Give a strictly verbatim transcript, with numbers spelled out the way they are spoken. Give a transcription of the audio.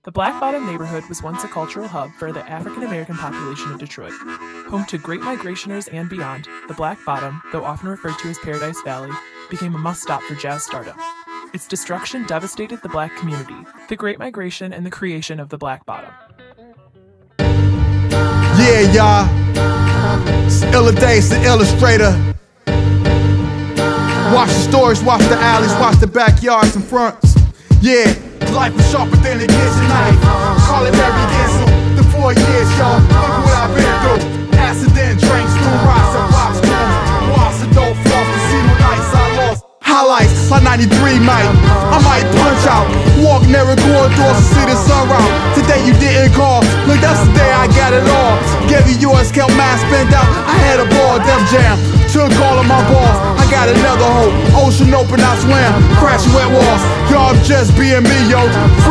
The Black Bottom neighborhood was once a cultural hub for the African American population of Detroit. Home to great migrationers and beyond, the Black Bottom, though often referred to as Paradise Valley, became a must-stop for jazz stardom. Its destruction devastated the Black community, the Great Migration, and the creation of the Black Bottom. Yeah, y'all. It's Illa Dace, the illustrator. Watch the stories, watch the alleys, watch the backyards and fronts. Yeah, life is sharper than a kitchen knife. Culinary diesel, the four years, y'all. Look what I've been through. Accident drinks, through rocks and pops, walls and dope floss, casino nights I lost. Highlights, like ninety-three might. I might punch out, walk narrow corridors to see the sun out. Today you didn't call, look that's the day I got it all. Gave you yours, kept mine spent out. I had a ball, Def Jam. Took all of my balls, I got another hole. Ocean open, I swam, crashing wet walls. Y'all just being me, yo.